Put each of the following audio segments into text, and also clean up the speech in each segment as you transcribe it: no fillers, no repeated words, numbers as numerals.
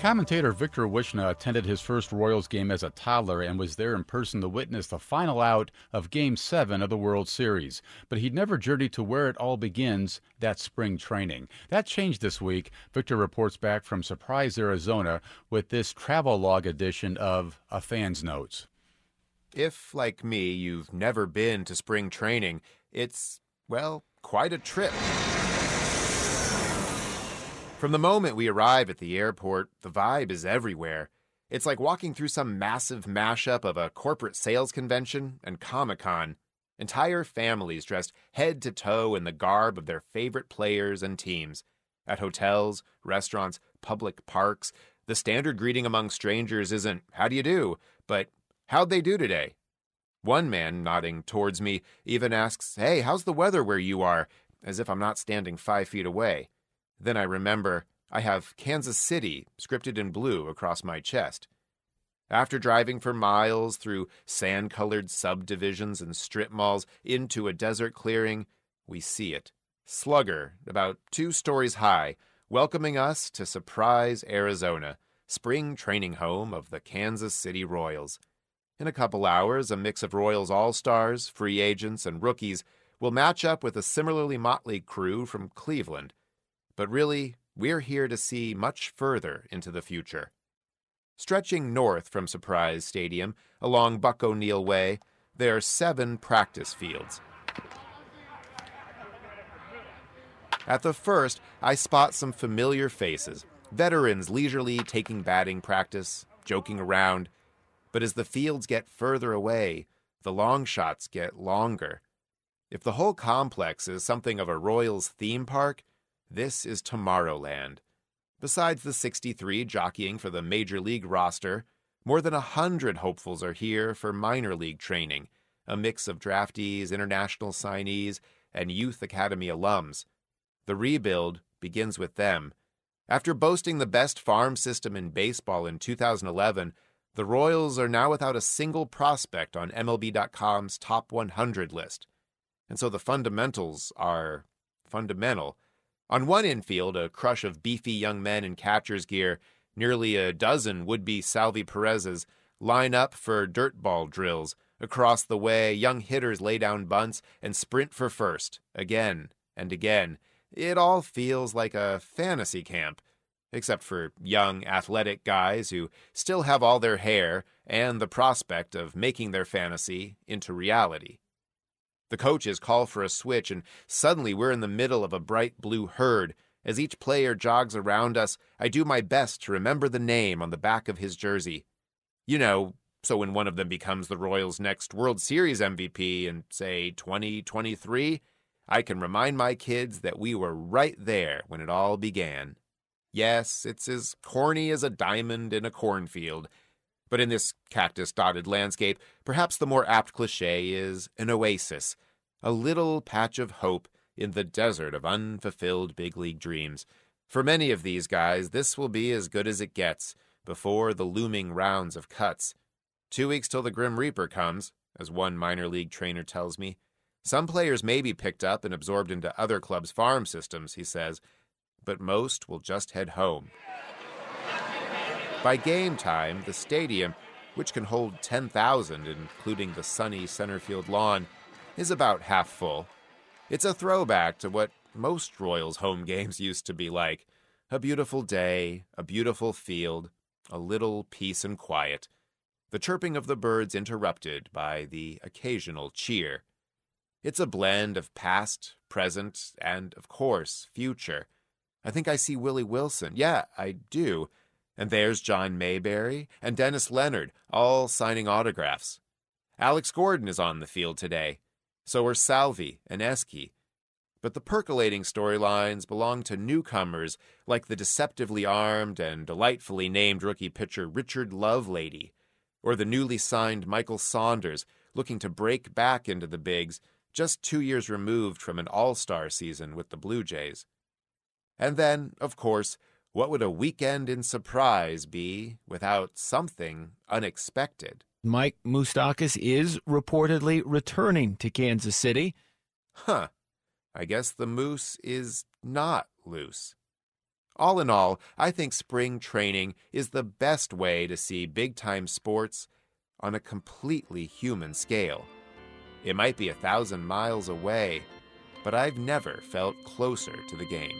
Commentator Victor Wishna attended his first Royals game as a toddler and was there in person to witness the final out of Game 7 of the World Series. But he'd never journeyed to where it all begins, that spring training. That changed this week. Victor reports back from Surprise, Arizona, with this travel log edition of A Fan's Notes. If, like me, you've never been to spring training, it's, well, quite a trip. From the moment we arrive at the airport, the vibe is everywhere. It's like walking through some massive mashup of a corporate sales convention and Comic-Con. Entire families dressed head to toe in the garb of their favorite players and teams. At hotels, restaurants, public parks, the standard greeting among strangers isn't, "How do you do?" but "How'd they do today?" One man, nodding towards me, even asks, "Hey, how's the weather where you are?" as if I'm not standing 5 feet away. Then I remember I have Kansas City scripted in blue across my chest. After driving for miles through sand-colored subdivisions and strip malls into a desert clearing, we see it. Slugger, about 2 stories high, welcoming us to Surprise, Arizona, spring training home of the Kansas City Royals. In a couple hours, a mix of Royals all-stars, free agents, and rookies will match up with a similarly motley crew from Cleveland. But really, we're here to see much further into the future. Stretching north from Surprise Stadium, along Buck O'Neill Way, there are 7 practice fields. At the first, I spot some familiar faces, veterans leisurely taking batting practice, joking around. But as the fields get further away, the long shots get longer. If the whole complex is something of a Royals theme park, this is Tomorrowland. Besides the 63 jockeying for the Major League roster, more than 100 hopefuls are here for minor league training, a mix of draftees, international signees, and youth academy alums. The rebuild begins with them. After boasting the best farm system in baseball in 2011, the Royals are now without a single prospect on MLB.com's top 100 list. And so the fundamentals are fundamental. On one infield, a crush of beefy young men in catcher's gear, nearly a dozen would-be Salvi Perez's line up for dirt ball drills. Across the way, young hitters lay down bunts and sprint for first, again and again. It all feels like a fantasy camp, except for young, athletic guys who still have all their hair and the prospect of making their fantasy into reality. The coaches call for a switch, and suddenly we're in the middle of a bright blue herd. As each player jogs around us, I do my best to remember the name on the back of his jersey. You know, so when one of them becomes the Royals' next World Series MVP in, say, 2023, I can remind my kids that we were right there when it all began. Yes, it's as corny as a diamond in a cornfield. But in this cactus-dotted landscape, perhaps the more apt cliché is an oasis, a little patch of hope in the desert of unfulfilled big league dreams. For many of these guys, this will be as good as it gets before the looming rounds of cuts. 2 weeks till the Grim Reaper comes, as one minor league trainer tells me. Some players may be picked up and absorbed into other clubs' farm systems, he says, but most will just head home. By game time, the stadium, which can hold 10,000, including the sunny center field lawn, is about half full. It's a throwback to what most Royals home games used to be like. A beautiful day, a beautiful field, a little peace and quiet. The chirping of the birds interrupted by the occasional cheer. It's a blend of past, present, and, of course, future. I think I see Willie Wilson. Yeah, I do. And there's John Mayberry and Dennis Leonard, all signing autographs. Alex Gordon is on the field today. So are Salvi and Eski. But the percolating storylines belong to newcomers like the deceptively armed and delightfully named rookie pitcher Richard Lovelady, or the newly signed Michael Saunders, looking to break back into the bigs, just 2 years removed from an all-star season with the Blue Jays. And then, of course, what would a weekend in Surprise be without something unexpected? Mike Moustakas is reportedly returning to Kansas City. I guess the moose is not loose. All in all, I think spring training is the best way to see big-time sports on a completely human scale. It might be 1,000 miles away, but I've never felt closer to the game.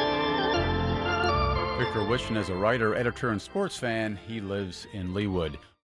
Victor Wishon is a writer, editor, and sports fan. He lives in Leawood.